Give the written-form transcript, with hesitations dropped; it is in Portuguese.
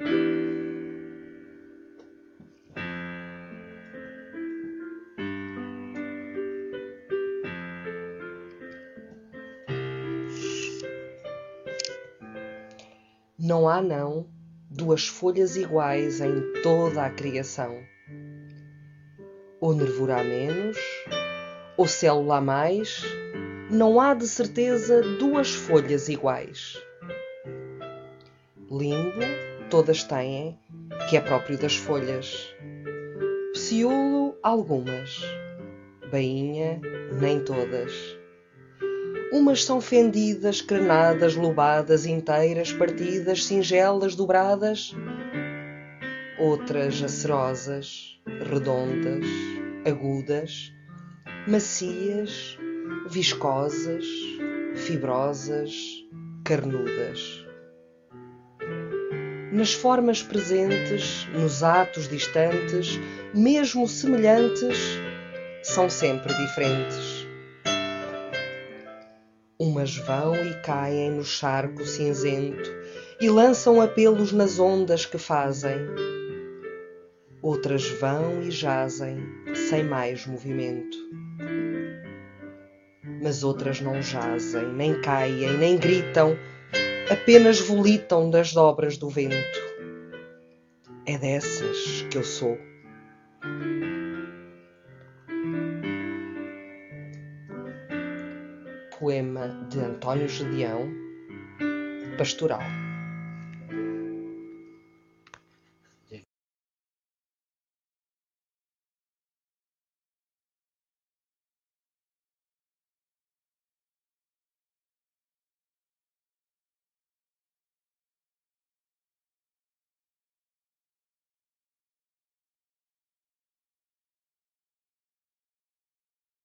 Não há, não, duas folhas iguais em toda a criação. Ou nervura a menos, ou célula a mais, não há de certeza duas folhas iguais. Limbo todas têm, que é próprio das folhas. Pecíolo algumas, bainha nem todas. Umas são fendidas, crenadas, lobadas, inteiras, partidas, singelas, dobradas. Outras acerosas, redondas, agudas, macias, viscosas, fibrosas, carnudas. Nas formas presentes, nos atos distantes, mesmo semelhantes, são sempre diferentes. Umas vão e caem no charco cinzento e lançam apelos nas ondas que fazem. Outras vão e jazem, sem mais movimento. Mas outras não jazem, nem caem, nem gritam, apenas volitam das dobras do vento. É dessas que eu sou. Poema de António Gedeão, Pastoral.